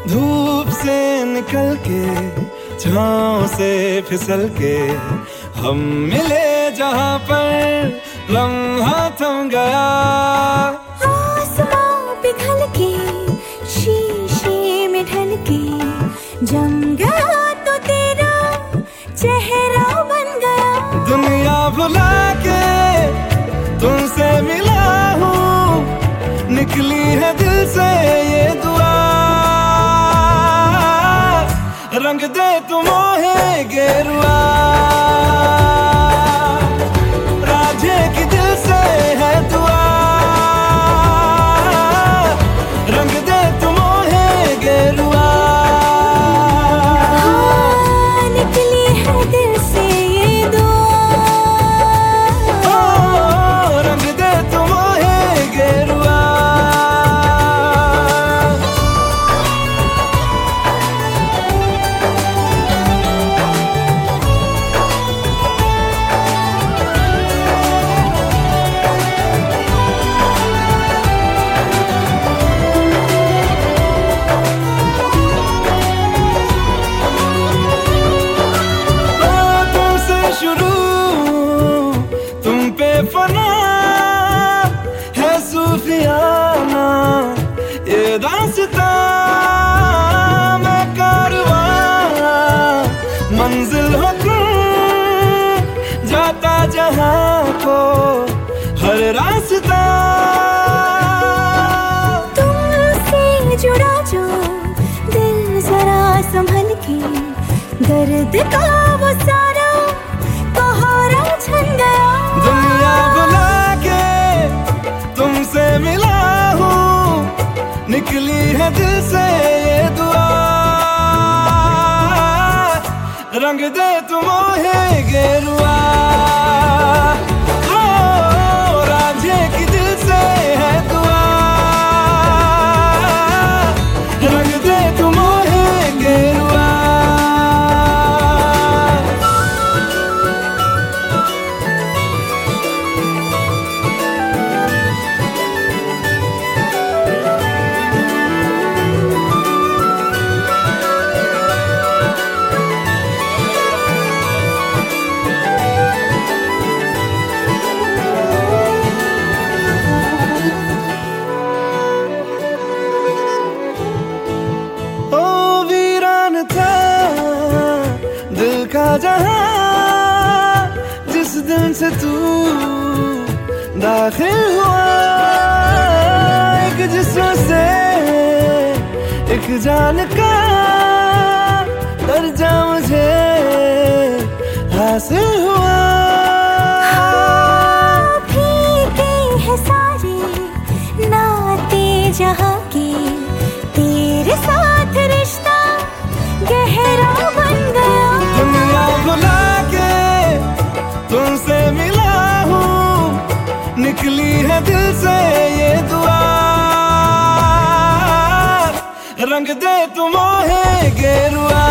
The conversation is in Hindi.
धूप से निकल के छाँव से फिसल के हम मिले जहाँ पर लम्हा थम गया। आसमां पिघल के शीशे में ढल के जम गया तो तेरा चेहरा बन गया। दुनिया भुला के तुमसे मिला हूँ, निकली है दिल से ये दुआ। रंग दे तू मोहे गेरुआ, राझे की दिल से है दुआ। रंग दे तू मोहे गेरुआ, हाँ, निकली है दिल से ये दुआ। ओ, रंग दे तू मोहे गेरुआ। फना है सूफियाना ये दास्तां, मैं कारवां मंजिल हो तुम, जाता जहां को हर रास्ता। तुमसे जुड़ा जो दिल जरा संभल के, दर्द का वो सारा कोहरा छन गया। दुनिया बुला के तुमसे मिला हूँ, निकली है दिल से ये दुआ। रंग दे तू मोहे गेरुआ, ओ, राझे की दिल से है दुआ। रंग दे तू मोहे गेरुआ। दिल का जहां जिस दिन से तू दाखिल हुआ, एक जिस्म से एक जान का दर्जा मुझे हासिल हुआ। फीके है सारे नाते जहां के, तेरे साथ रिश्ता गहरा बन गया। दुनिया बुला के तुमसे मिला हूँ, निकली है दिल से ये दुआ। रंग दे तू मोहे गेरुआ,